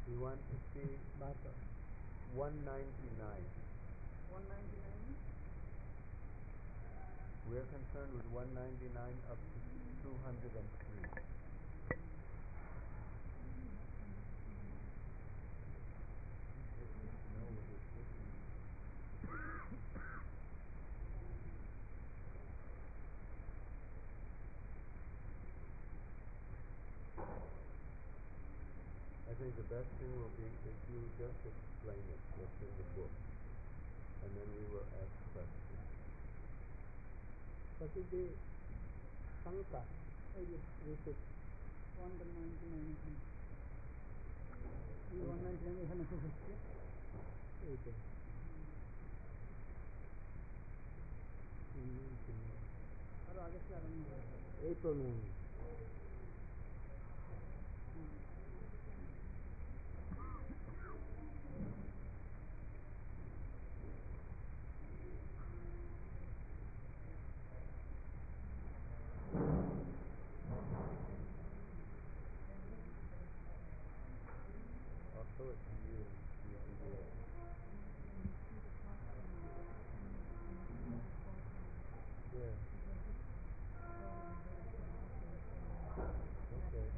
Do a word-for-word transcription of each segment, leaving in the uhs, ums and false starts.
We want to see one ninety-nine. one ninety-nine? We're concerned with one ninety-nine up to two hundred three. I think the best thing will be if you just explain it, what's in the book, and then we will ask questions. What is the Sanka? You should one ninety-nine. one ninety-nine is necessary. Okay. और आगे से आरंभ होगा। Eight or nine. Also, it's you. You can do it. Yeah. Okay.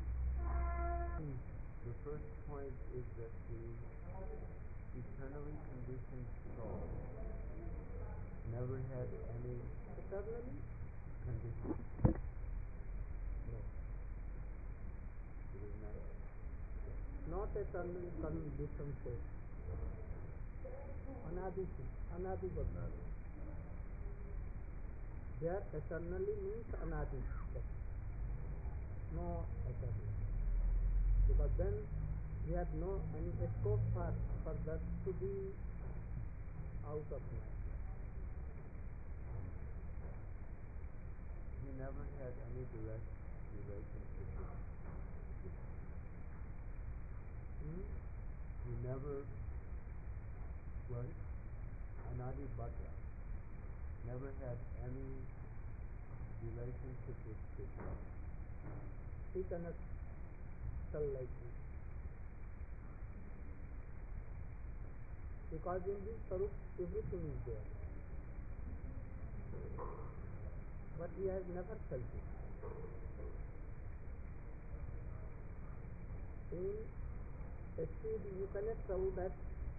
The first point is that the eternally conditioned soul never had any Eternally? condition. No. It is not. Not eternally conditioned soul. Anadi, Anadi Anadi. There eternally means Anadi. No eternally. Because then we have no any scope for, for that to be out of life. He never had any direct relationship with Hmm? He never, well, Anadi Bhadra never had any relationship with Krishna. He cannot tell like this. Because in this Sarup everything is there. But he has never felt it. In a seed you cannot tell that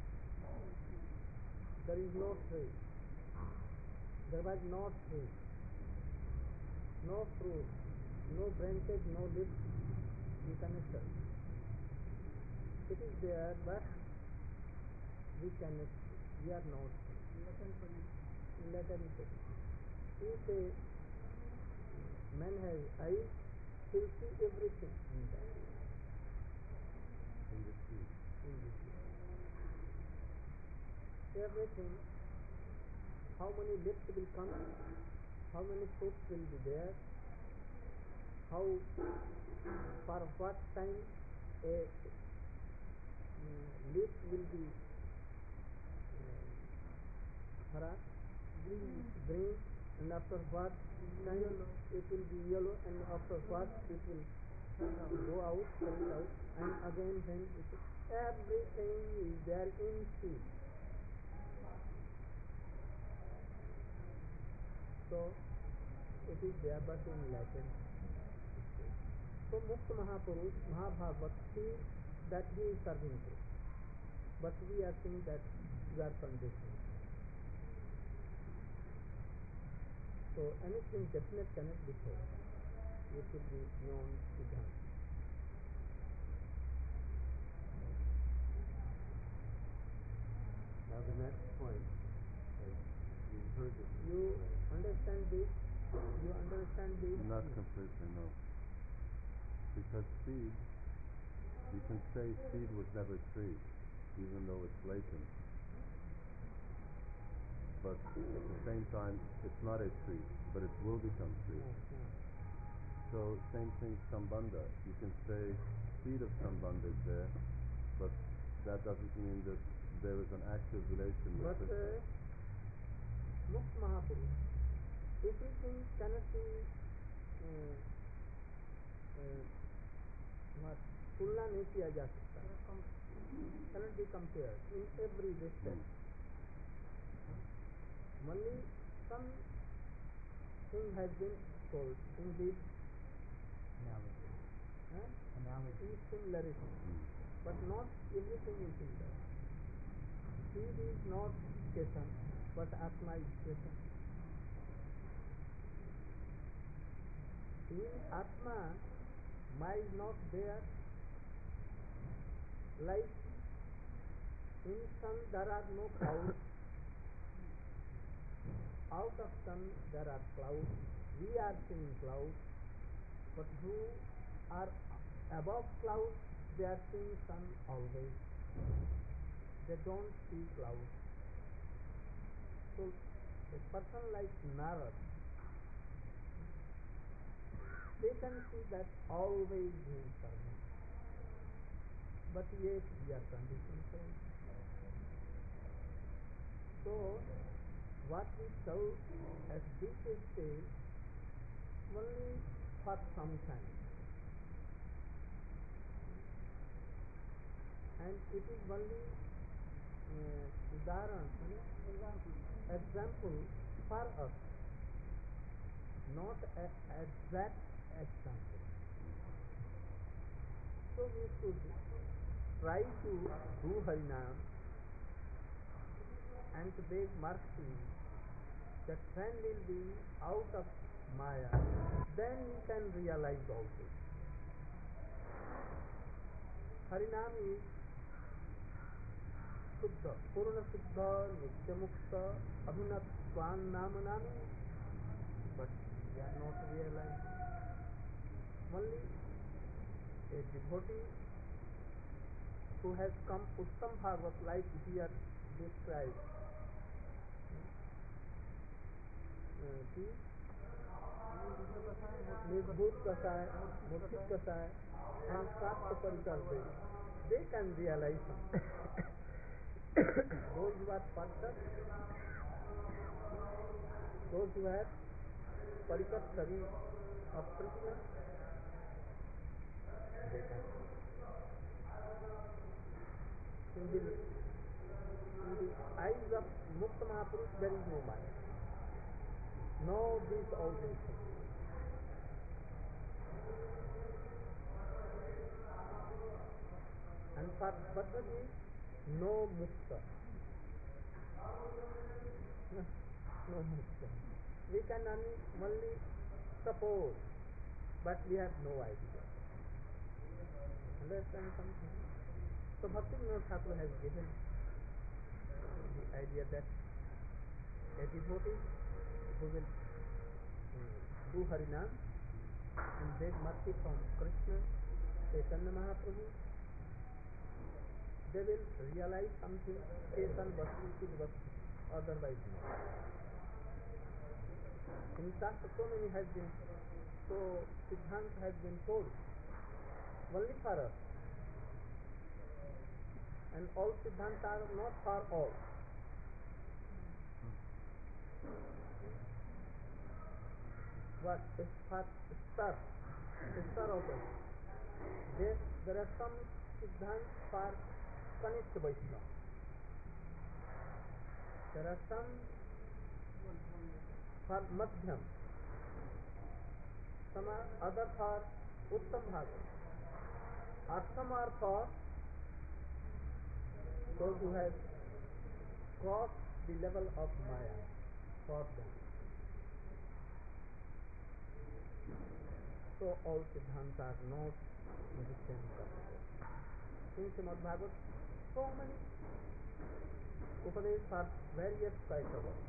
there is no tree. There was no tree, no fruit, no branches, no leaves. You cannot tell. It is there, but we cannot. We are not. Latent. If a man has eyes, he will see everything in that. In the sea. In this world. Everything. How many leaves will come? How many fruits will be there? How, for what time a uh, leaf will be uh, green, green, and after what time it will be yellow, and after what it will go out, turn out, and again when it is, everything is there in seed. So it is there but in latent state. So Mukta Mahapurush, Mahabhagat sees that he is serving to. But we are seeing that we are conditioned. So anything definite cannot be said. It should be known to them. Now the next point, as we heard it. You understand this? You understand this? Not completely, no. Because seed, you can say seed was never tree, even though it's latent. But at the same time, it's not a tree, but it will become tree. Yeah, yeah. So same thing, Sambandha. You can say seed of Sambandha is there, but that doesn't mean that there is an active relation with But Krishna. uh, Mukta Mahapurush, everything cannot be uh, uh, what तुलना नहीं किया जा सकता, cannot be compared in every respect. Only some thing has been told in this Analogy. huh? Analogy. in similarity, but not everything is similar. Seed is not Chetan, but Atma is Chetan. In Atma, Maya is not there. Like in sun there are no clouds. Out of sun there are clouds. We are seeing clouds. But who are above clouds, they are seeing sun always. They don't see clouds. So a person like Narad, they can see that always he is serving. But yet we are conditioned for it. So what we tell as this stage only for some time. And it is only uh, udaharan, Example. example for us, not an exact example. So we should try to do Harinam and to beg mercy that when we'll be out of Maya, then we can realize all this. Harinam is Shuddha, Purna Siddha, Nitya Mukta, Abhinat Swan Nama Nami, but we are not realizing. Only a devotee who has come Uttam Bhagavat like here described. Uh, see? Nirbhut Kasai, Murtik Kasai, and Shastra Parikarde, they can realize something. Those who are Parshat, those who have Parikat Sari of Krishna, they can. In the, in the eyes of Mukta Mahapurush, there is no Maya. No, these all these things. And for Bhadraji, no Mukta. No, no Mukta. We can only, only suppose, but we have no idea. Understand something? So Bhaktivinoda Thakur has given the idea that a devotee who will um, do Harinam and beg mercy from Krishna, Chaitanya Mahaprabhu, they will realize something, Chetan Vastu, Chid Vastu, otherwise not. In Shastra so many has been, so Siddhanta has been told, only for us. And all Siddhanta are not for all. What is for star, star of us. There, there are some Siddhanta for Kanishta Vaishnava. There are some for Madhyam. Some are other for Uttam Bhagavat. Or some are for those who have crossed the level of Maya, for them. So all Siddhanta are not in the same category. In Srimad Bhagavat, so many Upadesh are various categories.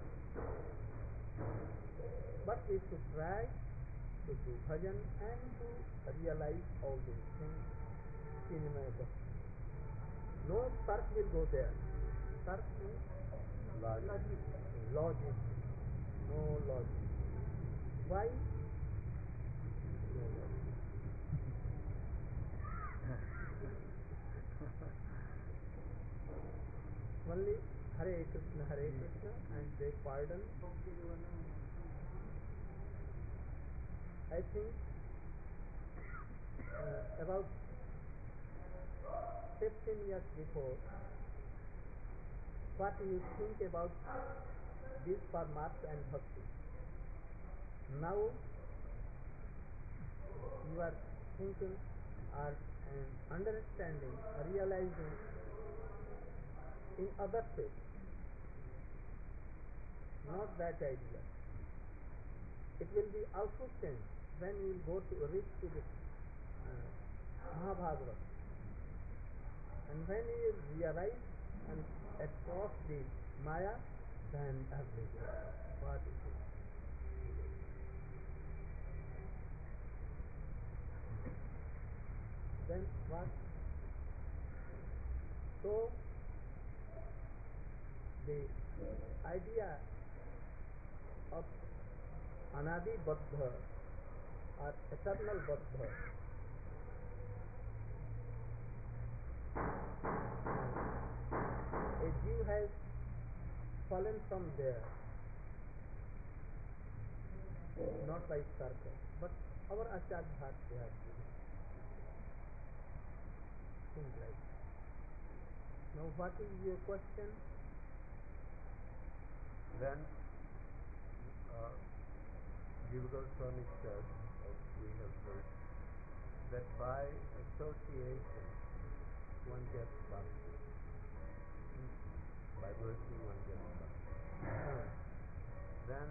But we should try to do bhajan and to realize all these things in Maya. No tark will go there. Tark means Logic. logic. No logic. Why? No logic. Only Hare Krishna, Hare Krishna, and beg pardon. I think uh, about fifteen years before, what you think about these forms and bhakti. Now you are thinking or um, understanding, realizing in other way, not that idea. It will be also changed when you will go to reach to the uh, Mahabharata, and when you realize and across the Maya, then everything what it is. Then what? So the idea of Anadi Baddha or eternal Baddha a Jew has fallen from there, not by circle, but our Acharya Bharti has given. Things like that. Now what is your question? Then uh, Jiva Goswami said, as we have heard, that by association one gets bhakti. By mercy one gets bhakti. Uh, Then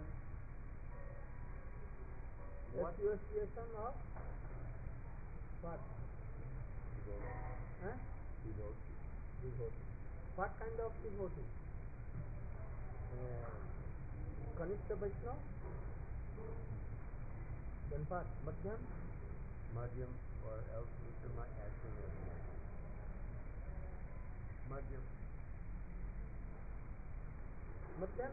what association of what? devotee? Huh? Devotee. Devotee. What kind of devotee? Uh, Kanishta Vaishnava? Then what? Madhyam? Madhyam, or else Uttama acting as Madhyam. Madhyam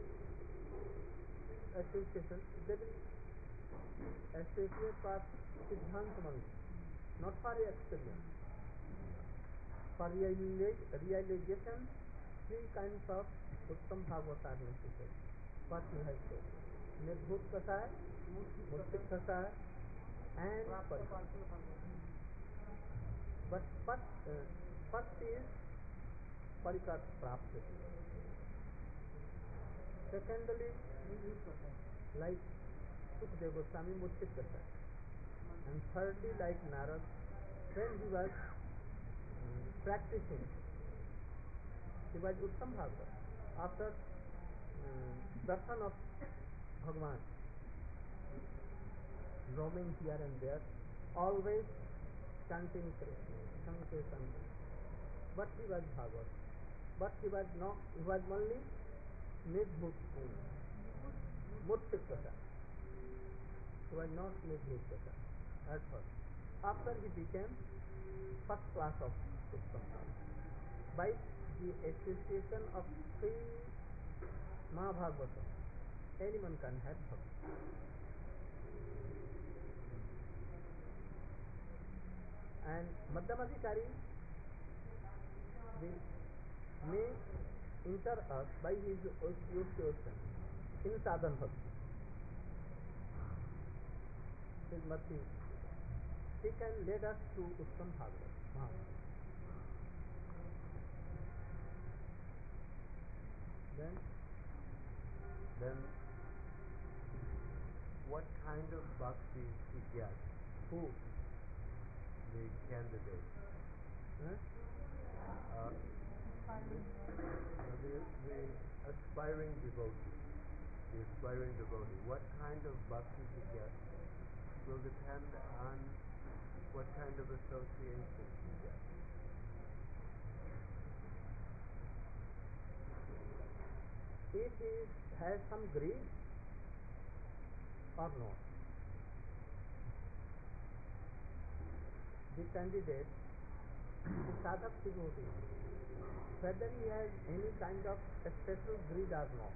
association, they will associate for Siddhanta only, not for experience. For reali- realization, three kinds of Uttam Bhagavata are necessary. What he has said. Nirbhut Kasa, Mustik Kasa, and Parikat. But first, uh, first is Parikat Prapti. Secondly, like Sukadeva Goswami, Mustik Kasa. And thirdly, like Narad, when he was um, practicing, he was Uttam Bhagavad. After um, darshan of Bhagavan, roaming here and there, always chanting Krishna, Sankirtan. But he was Bhagavad. But he was not, he was only Nirbhut only. Murtik Kasa. He was not Nirbhut Kasa at first. After he became first class of Uttam Bhagavad. By the association of three Mahabhagavatam, anyone can have bhakti. And Madhyamadhikari will may enter us by his association in sadhan bhakti. His Madhya, he can lead us to Uttam Bhagavad. Mahabharata. Then, Then what kind of bhakti he gets? who? The candidate. Huh? Uh, the, the, the aspiring devotee. The aspiring devotee. What kind of bhakti he gets will depend on what kind of association he gets. If he has some greed or not. The candidate, the sadhak devotee, whether he has any kind of special greed or not.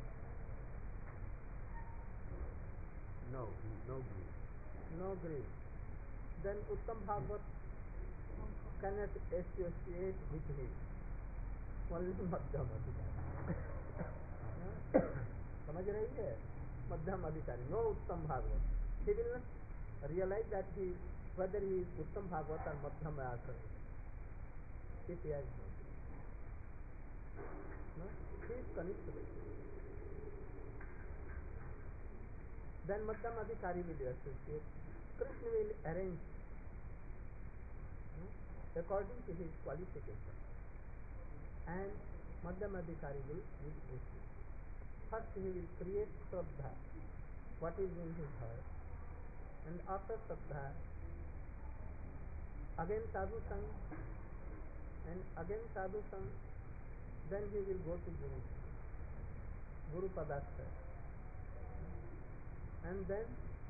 No, no greed. No greed. Then Uttam Bhagavat cannot associate with him. Only Madhyam Adhikari. समझ रही है? मध्यम अधिकारी, no उत्तम Bhagavat. He will not realize that he, whether he is उत्तम Bhagavat or मध्यम आचार्य. if he has no greed. No? He is Kanishta Vaishnava. Then Madhyam Adhikari will associate. Krishna will arrange no? according to his qualification. And Madhyam Adhikari will give wisdom. First he will create Shraddha, what is in his heart. And after Shraddha, again Sadhu Sang, and again Sadhu Sang, then he will go to Guru, Guru Padasthaya. And then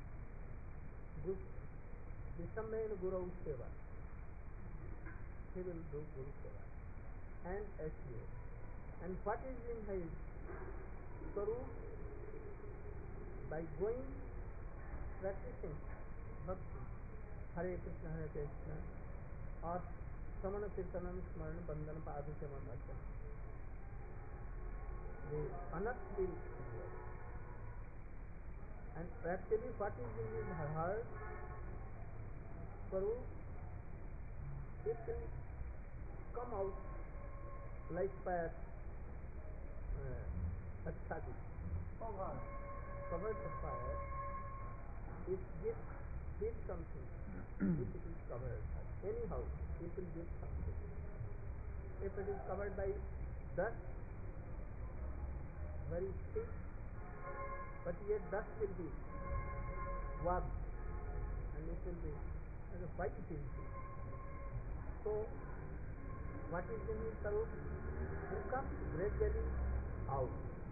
Visamena Guru Seva. He will do Guru Seva and S U. And what is in his Swarup? By going, practicing Bhakti, Hare Krishna, Hare Krishna, or Samana Kirtanam Smarana Bandhana Padhuchaman Archana. The Anak will appear. And actually what is in his heart, Swarup, it will come out like fire, uh, Achadi, covered, covered the fire. It gives, gives something, if it is covered. Anyhow, it will give something. If it is covered by dust, very thick, but yet dust will be warm, and it will be as a white is it. So, what is in his Swarup will come gradually out.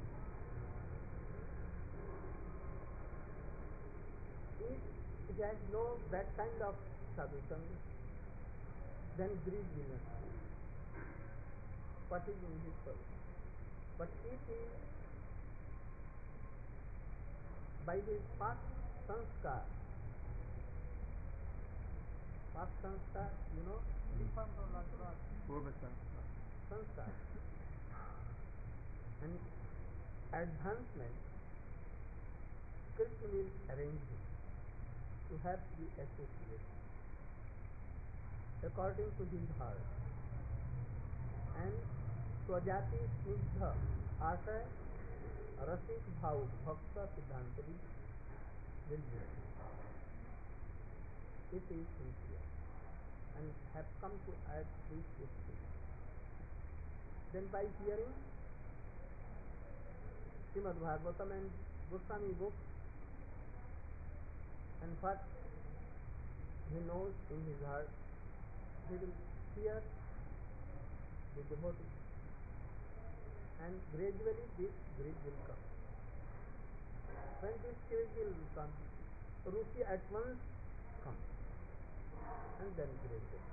If he has no that kind of sadhu sangha, then greed will not come. What is in his Swarup? But if he, by his past sanskar, past sanskar, you know, Purva Sanskar. sanskar, and advancement, Krishna will arrange him to have the association according to his heart. And Swajati Snigdha Ashay Rasik Bhav Bhakta Siddhantari will be. It is sincere and have come to add this stage. Then by hearing Srimad Bhagavatam and Goswami books, and what he knows in his heart, he will hear the devotee, and gradually this greed will come. When this greed will come, Ruchi at once comes, and then gradually.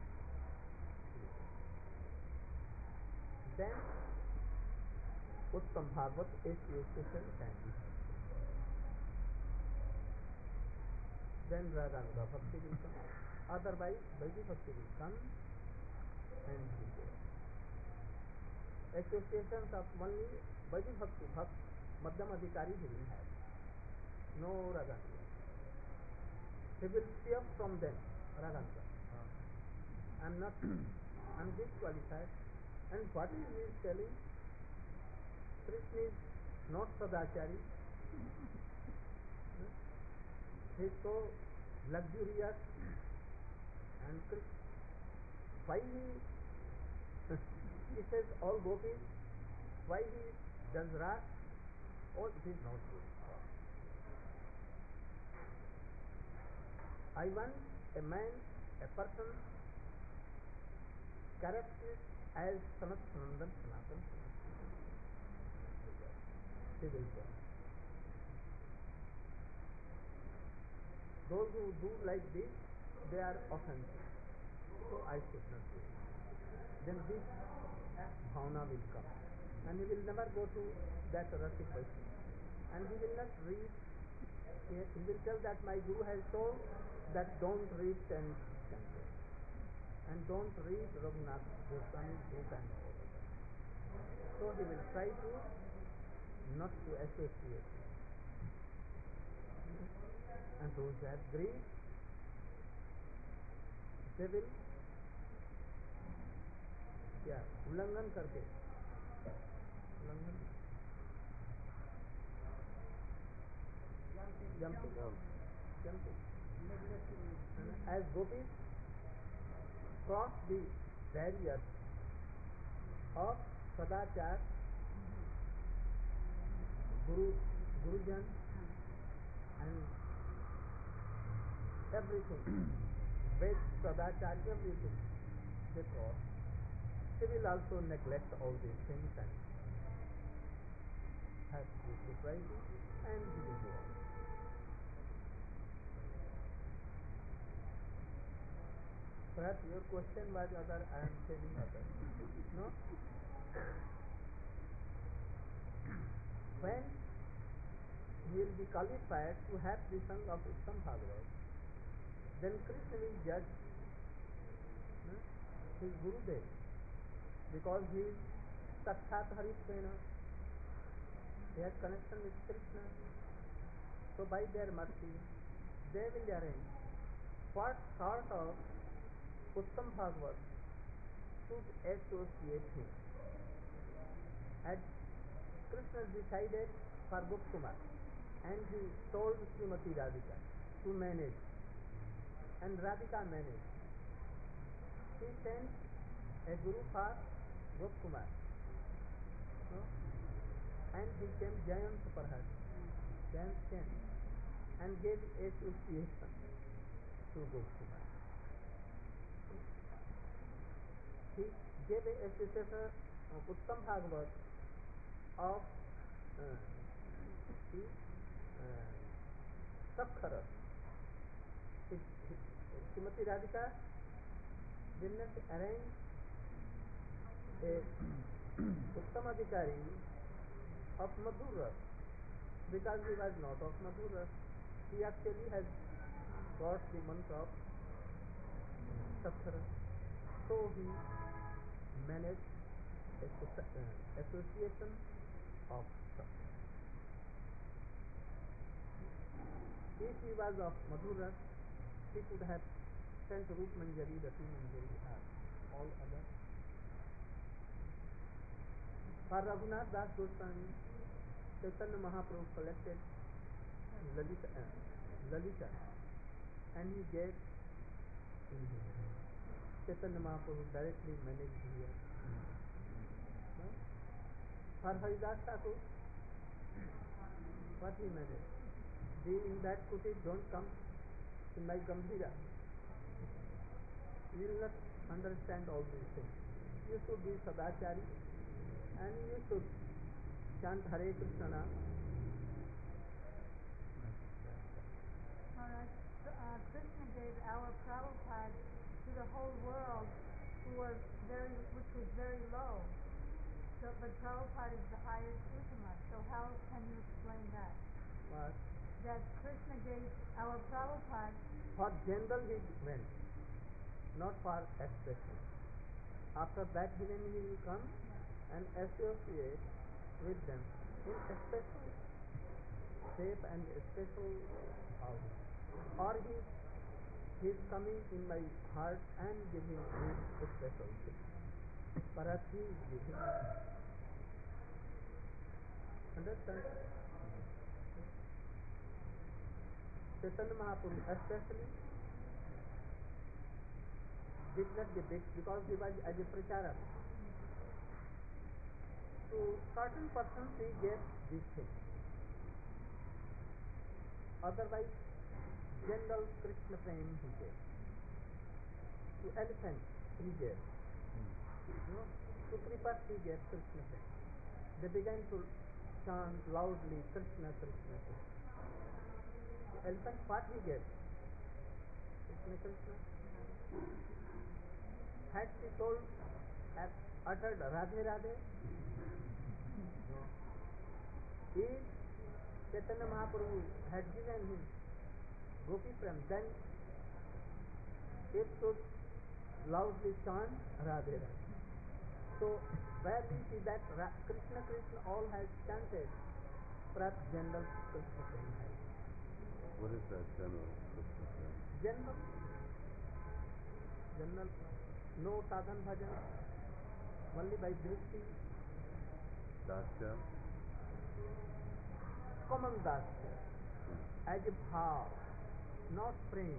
Then Uttam Bhagavat association can be. Then Raganuga Bhakti will come. Otherwise, Vaidhi Bhakti will come and will go. Associations of only Vaidhi Bhakti, Bhakt, Madhyam Adhikari he will have. No Raganuga. He will see up from them, Raganuga. I am not, I am disqualified. And what is he telling? Krishna is not Sadachari. He is so luxurious, and Krishna, why he he says all gopis, why he does ras? Oh, it is not good. I want a man, a person characterized as Sanat Sanandan Sanatan Sanatan. He will go. Those who do like this, they are offensive. So I should not do it. Then this bhavana will come. And he will never go to that Rasik Vaishnava. And he will not read. He he will tell that my Guru has told that don't read ten chapters. And don't read Raghunath Goswami's book and all of that. So he will try to not to associate. And those who have greed, they will क्या उल्लंघन करके उल्लंघन Jumping. jumping Jump. jumping Neglecting. as gopis cross the barrier of sadachar, guru gurujan and everything with sadachar, everything they cross, they will also neglect all these things and have this society and he will go on. Perhaps your question was other, I am telling other. No? When he will be qualified to have the song of Uttam Bhagavat, then Krishna will judge no? his Gurudev, because he is Sakshat Harisena, he has connection with Krishna. So by their mercy, they will arrange what sort of Uttam Bhagavat should associate him. Had Krishna decided for Gopkumar and he told Srimati Radhika to manage, and Radhika managed. He sent a guru for Gopkumar, no? And he came Jayant for her. Jayant came and gave association to Gopkumar. He gave a association of Uttam Bhagavat of uh, the uh, Sakhara. Srimati Radhika did not arrange a Uttam Adhikari of Madhur Ras because he was not of Madhur Ras. He actually has got the mantra of Sakhara. So he managed a soci- uh, association of Sakhara. If he was of Madhur Ras, he could have sent Roop Manjari, Rati Manjari, or all other. For Raghunath Das Goswami, Chaitanya Mahaprabhu collected Lalita, uh, Lalita and he gave in his hand. Chaitanya Mahaprabhu directly managed here. No? For Haridas Thakur, what he managed? Be in that kuti, don't come in my Gambhira. You will not understand all these things. You should be Sadachari and you should chant Hare Krishna Nam. Maharaj, uh, Krishna gave our Prabhupada to the whole world, who was very, which was very low. So, but Prabhupada is the highest Uttama. So how can you explain that? What? That Krishna gave our Prabhupada. For general he went, not for expression. After that then he will come and associate with them in a special shape and a special house. Or he, he is coming in my heart and giving this special thing. Perhaps he is giving. Understand? Chaitanya Mahaprabhu especially did not give it because he was as a pracharak. To certain persons he gave this thing. Otherwise, general Krishna prem he gave. To elephants he gave. No? To cripples he gave Krishna prem. They began to chant loudly Krishna, Krishna, Krishna. To elephant what he gave? Krishna, Krishna. Had she told, had uttered Radhe Radhe? No. If Chaitanya Mahaprabhu had given him Gopi Prem, then it should loudly chant Radhe Radhe. So, where we see that Ra- Krishna Krishna all has chanted, perhaps general Krishna Prem has. What is that general Krishna prem? General, general, no sadhan bhajan, only by drishti, Dasya. common dasya, as a bhav, not praying.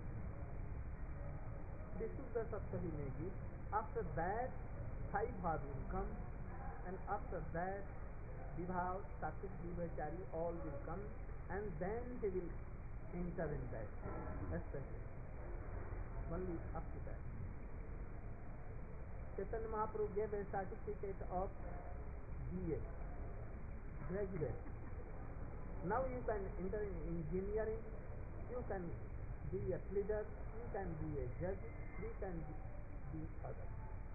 Vishuddha Sattva he may give. After that, Sai Bhav will come, and after that, Vibhav, Sattvic, Vibhachari, all will come, and then he will enter in that, especially. Only up to that. Chaitanya Mahaprabhu gave a certificate of B A, graduate. Now you can enter in engineering, you can be a leader, you can be a judge, you can be, be other.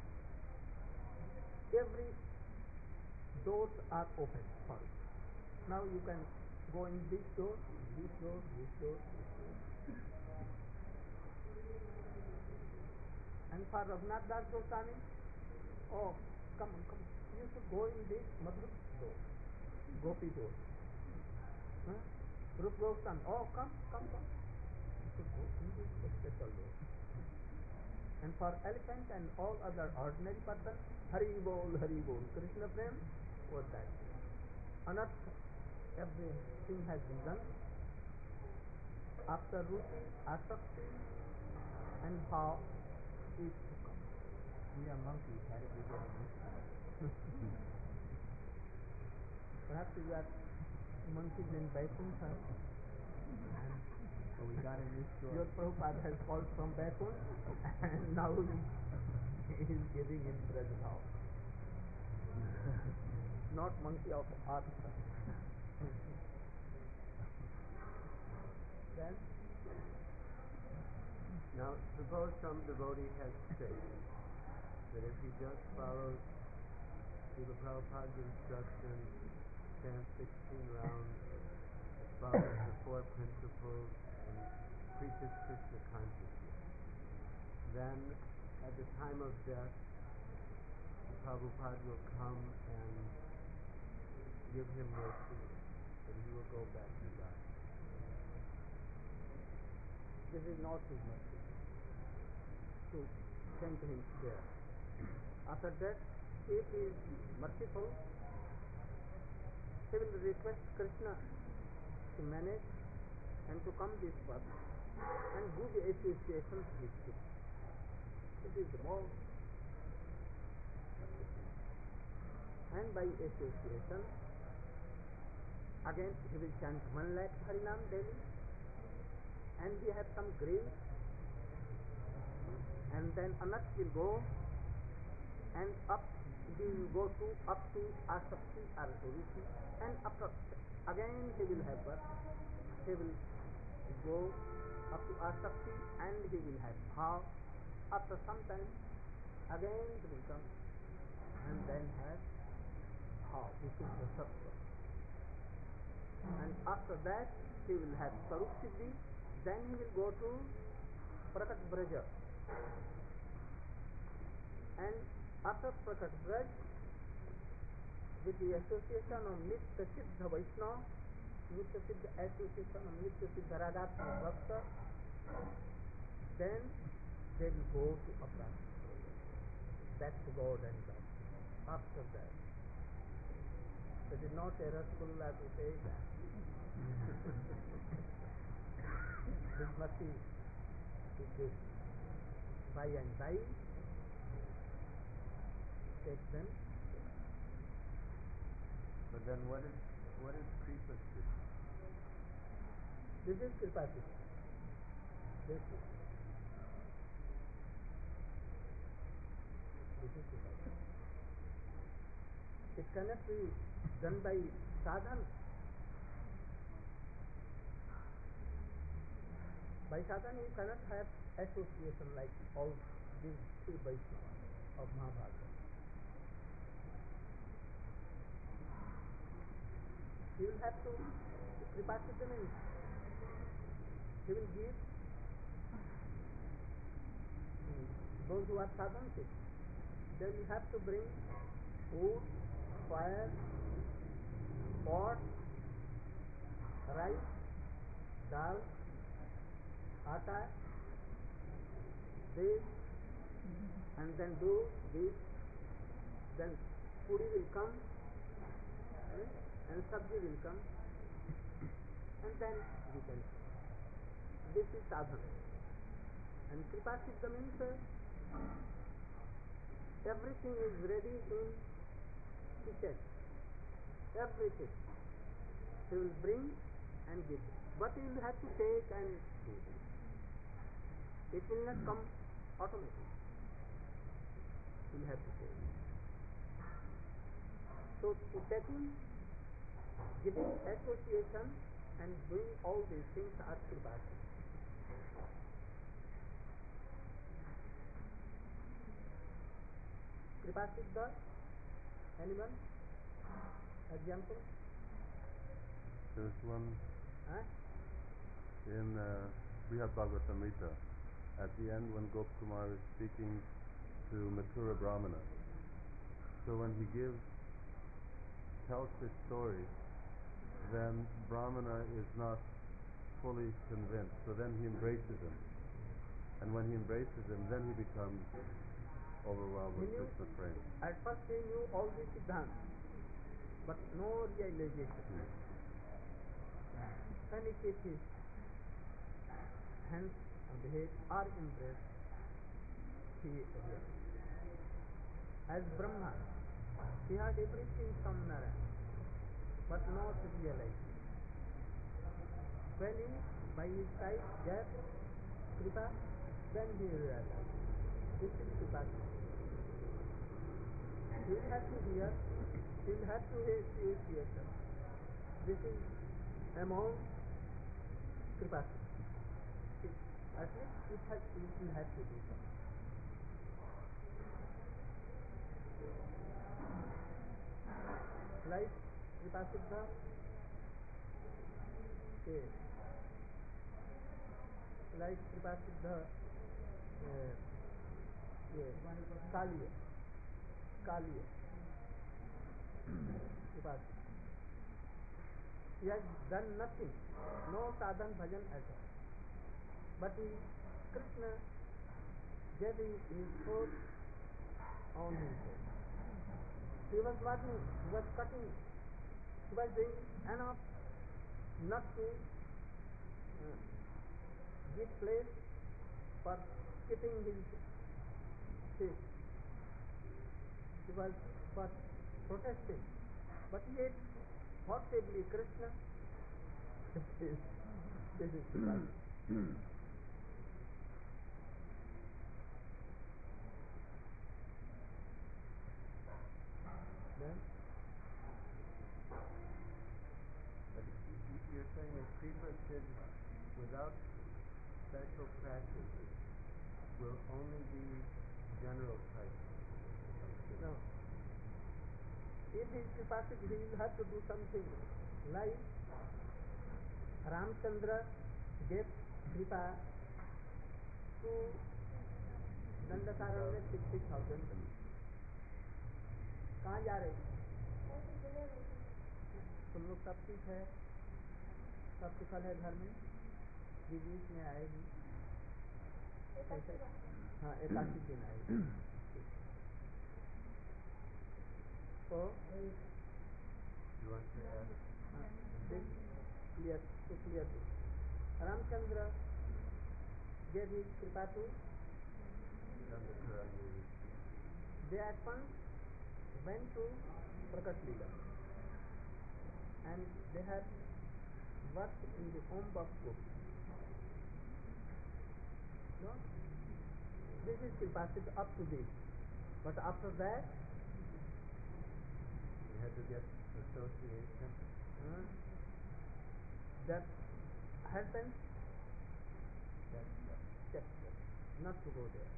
Every doors are open for you. Now you can go in this door, this door, this door, this door. And for Raghunath Das Goswami, oh, come on, come on. You should go in this Madhur door, Gopi door. Huh? Rup Goswami, oh, come, come, come. You should go in this special door. And for elephant and all other ordinary person, Hari Bol, Hari Bol, Krishna Prem, was that. Anarth, everything has been done. After Ruti, Asakti, and Bhav is to come. We are monkeys, Hari Bol. Perhaps we are monkeys in Vaikuntha. So we got in this store. Your Prabhupada has fallen from Vaikuntha and now he is giving in Brajbhav. Not monkey of earth. Then, Now, suppose some devotee has faith that if he just follows Srila Prabhupada's instructions, chants sixteen rounds, follows the four principles, and preaches Krishna consciousness, then at the time of death, Prabhupada will come and give him mercy, and he will go back to God. this is not his mercy to send him there. After that, if he is merciful, he will request Krishna to manage and to come this path and good association with him. This is the more merciful. And by association, again he will chant one lakh Harinam daily, and we have some grace, and then Anat will go and up, he will go to up to Asakti or Urusi, and after again he will have birth, he will go up to Asakti and he will have Bhav. After some time, again he will come and then have Bhav, which is the Sattva. And after that, he will have Sarup Siddhi, then he will go to Prakat Braja. And after Prakat Braj, with the association of Nitya Siddha Vaishnava, Nitya Siddha association of Nitya Siddha Radhatma Bhakta, then they will go to Aparat, back to God and back. After that, it is not a Rasgulla to say that. This must be to this. By and by, take them. But then what is what is Kripa Siddhi? This is Kripa Siddhi. This is. This is Kripa Siddhi. It cannot be done by sadhana. By sadhana you cannot have association like all these three Vaishnavas of Mahabharata. He will have to, Kripa Siddhi means, he will give mm, those who are sadhantic, they will have to bring wood, fire, pot, rice, dal, atta, this, and then do this, then puri will come, eh, and sabji will come, and then we can. This is sadhana. And kripa siddha means uh, everything is ready in kitchen. Everything. He will bring and give. But you will have to take and give. It will not come automatically. You will have to take. So to taking, giving association and doing all these things are kripa. Kripa siddha, anyone? Example? There's one Huh? in uh, Brihad Bhagavatamrita, at the end when Gopkumar is speaking to Mathura Brahmana. So when he gives, tells this story, then Brahmana is not fully convinced. So then he embraces him. And when he embraces him, then he becomes overwhelmed with He knew- Krishna prema. At first he knew all these siddhants, but no realization. When he keeps his hands on the head or embrace, he realized. As Brahma, he had everything from Narayana, but not realized. When he, by his side, gave kripa, then he realized. This is kripa. He will have to hear, he will have to hear association. This is among kripa. At least it has, it will have to do something. Like kripa siddha, okay. Like kripa siddha, uh, yeah, Kaliya, Kaliya, kripa siddha. He has done nothing, no sadhan bhajan at all. But he, Krishna gave his, his foot on his head. He was working, he was cutting, he was doing enough not to uh, give place for keeping his face. He was for protesting, but yet forcibly Krishna this is right. Then But y- you're saying that kripa siddha without special practices will only be general type of siddha. no. If he is capacity, he will have to do something like Ramchandra gave kripa to Dandakaranya sixty thousand. कहाँ जा रहे तुम लोग सब ठीक है, सब कुशल है घर में, दीदी इसमें आएगी कैसे? हाँ एकादशी दिन आएगी. तो You want to add? हाँ, this clear to clear this. Ramchandra gave his kripa to, Dandakaranya. they at once went to Prakat Leela and they had worked in the home of Gopi. No? This is kripa siddha up to this. But after that, You had to get association. uh, that happens That's that. just not to go there.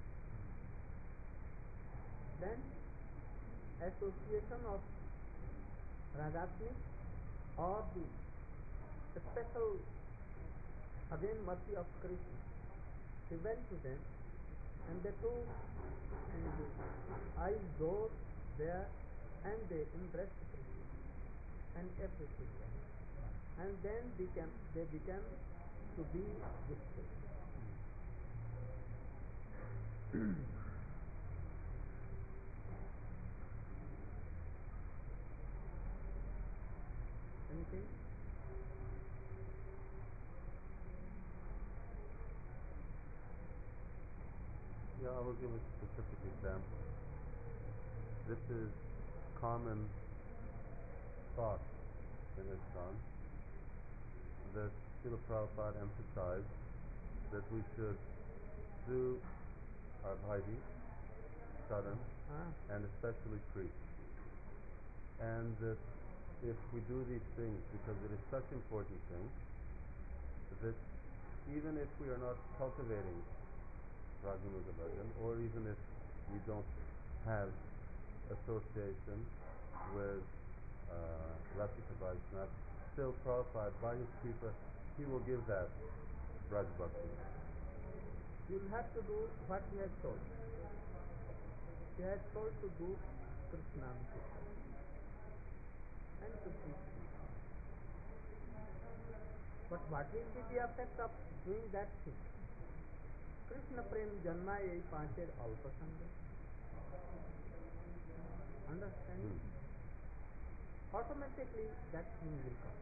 Then association of Ragasnik or the special again mercy of Krishna. He went to them and they took in the eyes door there and they embraced Krishna and everything there. And then became, they began to be distant. Yeah, I will give a specific example. This is common thought in ISKCON that Srila Prabhupada emphasized that we should do our bhaji, sadhan, Ah, and especially preach. And that if we do these things, because it is such important thing, that even if we are not cultivating Raganuga Bhajan, or even if we don't have association with uh, Rasika Vaishnava, still Prabhupada, by his kripa, he will give that Braj Bhakti. you'll have to do what he has told. He has told to do Krishna and to teach. But what will be the effect of doing that thing? Krishna prem janma yai pancher alpasanga. Understand? Hmm. Automatically that thing will come.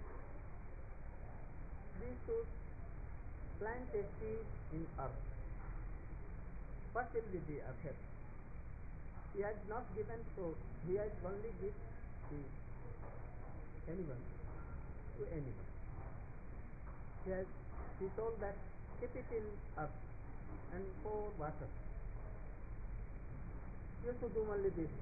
We should plant a seed in earth. What will be the effect? He has not given so he has only given to anyone to anyone. He has he told that keep it in earth and pour water. You should do only this.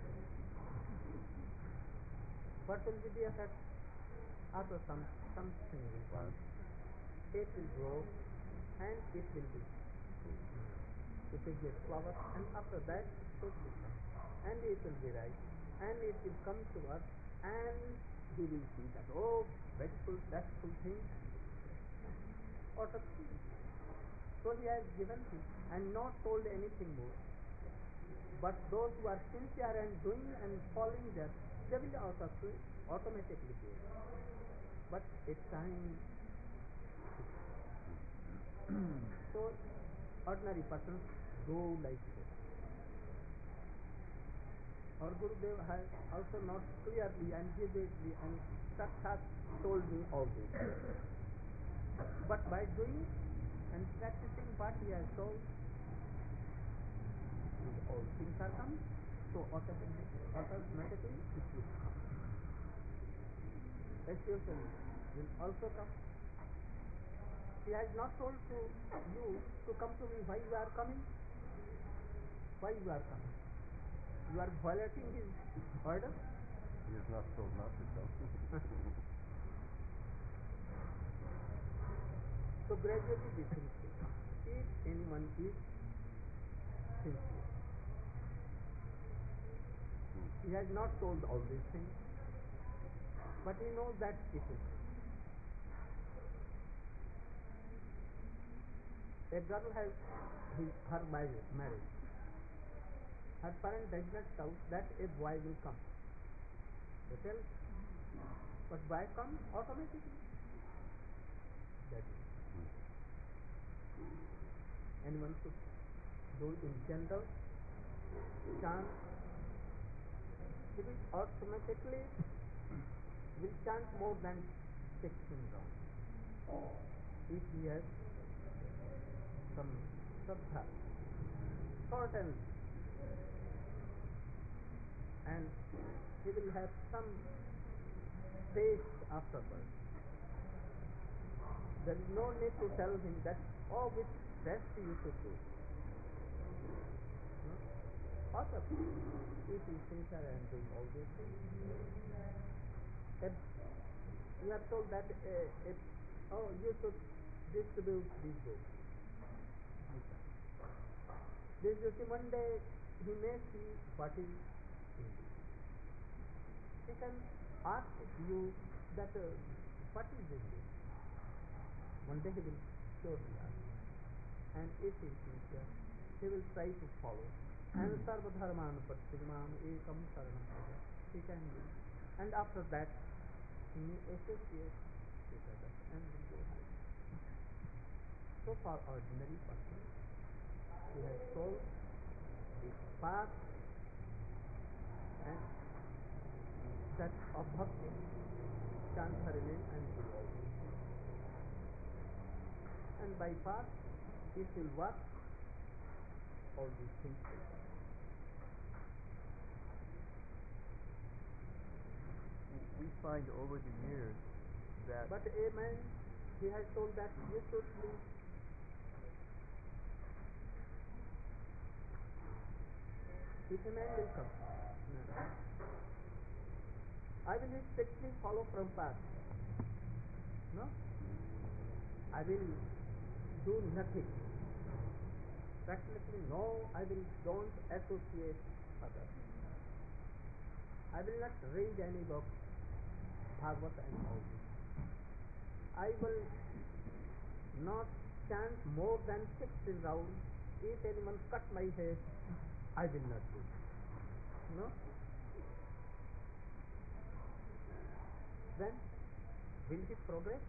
What will be the effect? After some something will come. It will grow and it will be it will get flowers, and after that fruit will come, and it will be ripe, and it will come to us, and he will see that, oh, grateful, that's full thing. What a thing. So he has given him and not told anything more. But those who are sincere and doing and following that, they will also automatically do it. But a time. So ordinary persons go like this. Our Gurudev has also not clearly and vividly and sakshat told me all this. But by doing and practicing what he has told, all things are come, so automatically, automatically it will come. Association will also come. He has not told to you to come to me. Why you are coming? Why you are coming? You are violating his order. He is not told not to come. So gradually these things will come. If anyone is sincere. He has not told all these things, but he knows that it is. A girl has his, her marriage. Her parent does not tell that a boy will come. They tell, but boy comes automatically. That is. Anyone should do in general chant. It will automatically will chant more than sixteen rounds. If he has some shraddha, certainly, and he will have some faith afterwards. There is no need to tell him that, oh, with rest you should do. No? Possibly, if he is sincere and doing all these things. If you have told that, uh, if, oh, you should distribute this book. This you see, one day he may see what is in this. He can ask you that uh, what is in this. One day he will surely ask. And if he is sincere, he will try to follow. And sarva dharman patyajman ekam saranam praja. He can do. And after that, he may associate with others and will go high. So for ordinary person, he has told the path and that of bhakti, chant her name and do all this. And by path, if he will work all these things. We find over the years that But a man, he has told that you should live. If a man will come, no. I will strictly follow Prabhupada. No? I will do nothing. Practically no, I will don't associate others. I will not read any book, Bhagavad and all this. I will not chant more than sixteen rounds. If anyone cut my hair, I will not do. No? Then will he progress?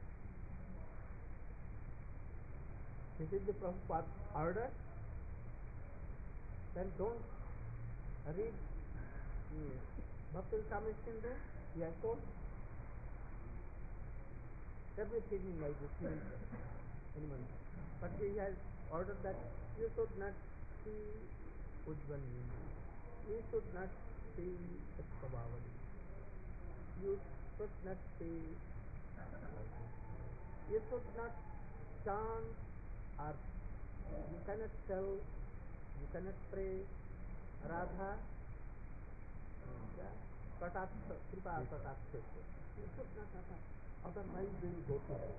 This is the Prabhupada order. Then don't read mm, Bhakti Swami Sindhu. He has told everything in life is given to anyone. But he has ordered that you should not see Ujjwal Nindi. You should not see Prabhavali. You should not see. You should not chant or you cannot tell, you cannot pray Radha Kataksha, Kripa Kataksha. You should not utter. Otherwise we will go to hell.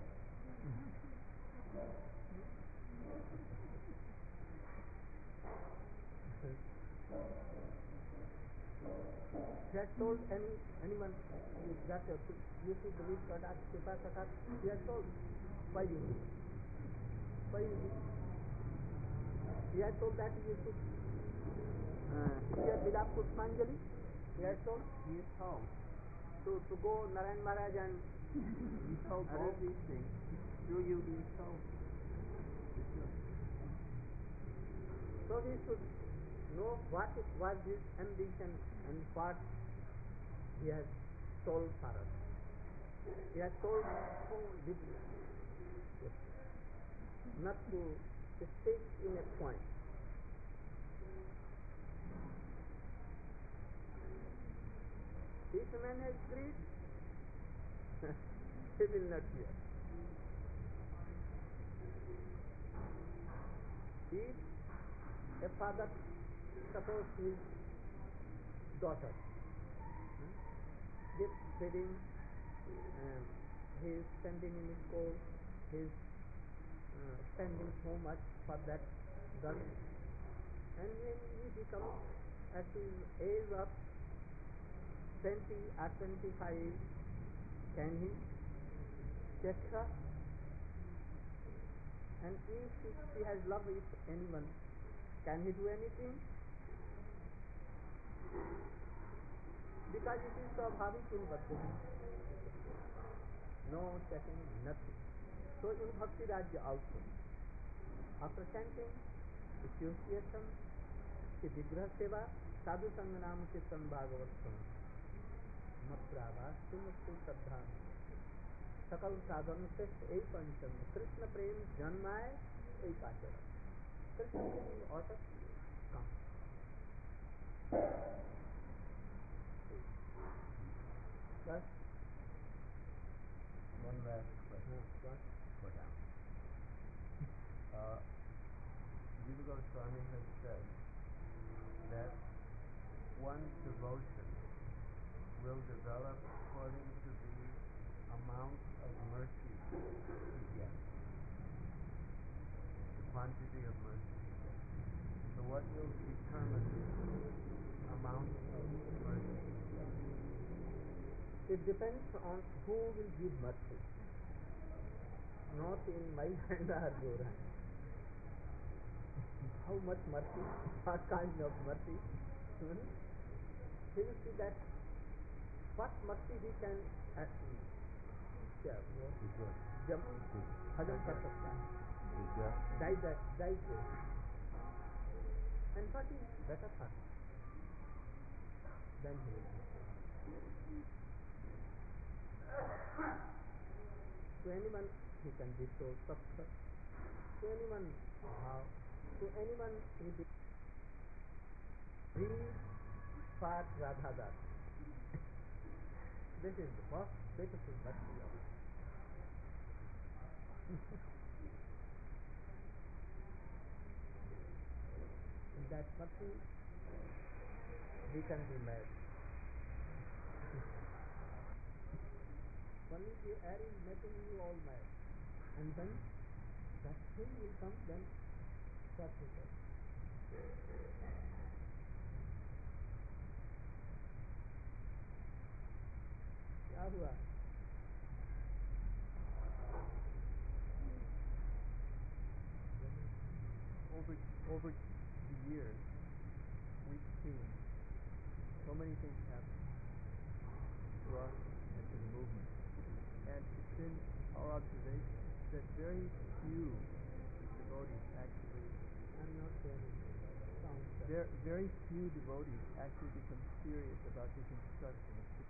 He has told any anyone that uh, you should read Katak, Kripa Katak. He has told why you do. Why you do. He has told that you should uh, hear Vidap Pushpanjali. He has told. he is told, To, to go Narayan Maharaj and he told Are all you- these things. Do you be told? so we should know what is, was his ambition and what he has told for us. He has told so deeply, not to stick in a point. If a man has greed, he will not hear. If a father, suppose his daughter, hmm, gives feeding, um, he is spending in school, he is uh, spending so much for that girl, and when he becomes at his age of twenty or twenty-five, can he take her? And if he, he has love with anyone, can he do anything? Because it is Swabhavik in Bhakti. No checking, nothing. So in Bhakti Rajya also, after chanting, association, Siddhigraha Seva, Sadhu Sanganam Kirtan Bhagavat Swana, Matrava, Srimati Sadha, सकल साधन श्रेष्ठ एक पंचम कृष्ण प्रेम जन्माए एक आचरण कृष्ण प्रेम और तक काम बस One last question हाँ बस for now. Uh, Jiva Goswami has said that one's devotion will develop according to the amount of mercy he gets, the quantity of mercy he gets. So what will determine the amount of mercy he gets? it depends on who will give mercy, not in my hand or your hand. How much mercy, what kind of mercy, hmm? He will see that what mercy he can actually क्या वो जब हजम कर सकता है digest digest and what is better for him, then he will do. To anyone he can bestow success, to anyone how, to anyone he be Sri Pat Radhadas. This is the most beautiful bhakti of in that bhakti we can be mad. Only the air is making you all mad. And then that thing will come, then stop it up. क्या हुआ? Over over the years, we've seen so many things happen to us and to the movement, and it's been our observation that very few devotees actually, I'm not hearing sound. very very few devotees actually become serious about the construction of